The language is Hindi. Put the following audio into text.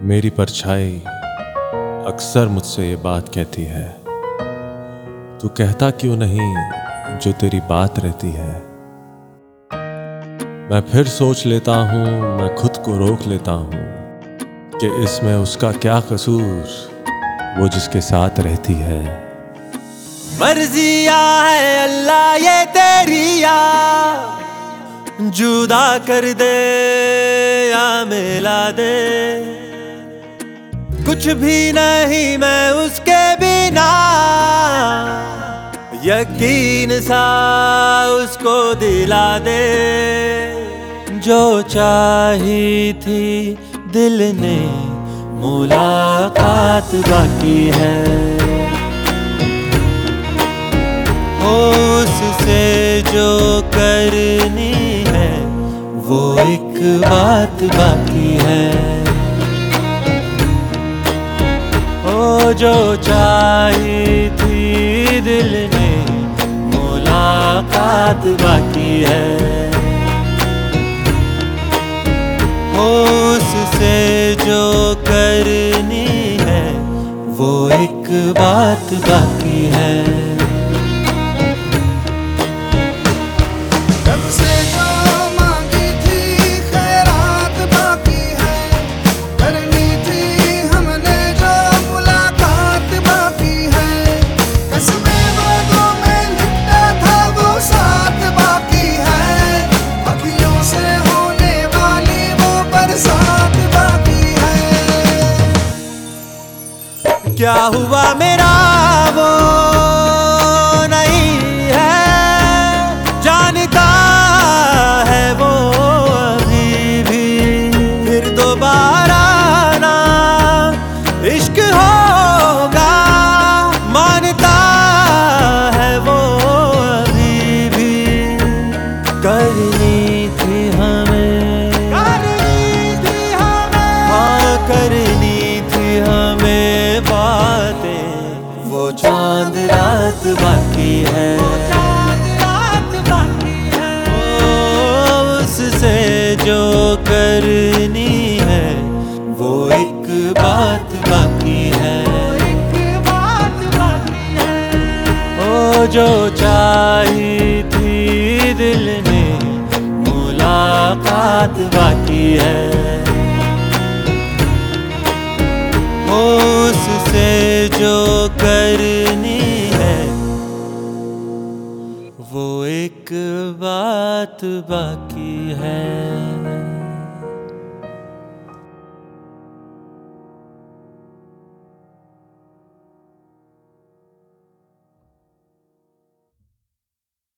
मेरी परछाई अक्सर मुझसे ये बात कहती है, तू कहता क्यों नहीं जो तेरी बात रहती है। मैं फिर सोच लेता हूँ, मैं खुद को रोक लेता हूँ कि इसमें उसका क्या कसूर, वो जिसके साथ रहती है। मर्जिया है अल्लाह ये तेरी, या जुदा कर दे या मिला दे, कुछ भी नहीं मैं उसके बिना, यकीन सा उसको दिला दे। जो चाही थी दिल ने मुलाकात बाकी है, उससे जो करनी है वो एक बात बाकी है। ओ जो चाही थी दिल ने मुलाकात बाकी है, उससे जो करनी है वो एक बात बाकी है। क्या हुआ मेरा वो नहीं है, जानता है वो अभी भी, फिर दोबारा ना इश्क होगा, मानता है वो अभी भी। करनी थी हमें, हाँ करनी थी हमें बातें, वो चांद रात बाकी है, उससे जो करनी है वो एक बात बाकी है। ओ जो चाही थी दिल ने मुलाकात बाकी है, उससे जो करनी है वो एक बात बाकी है।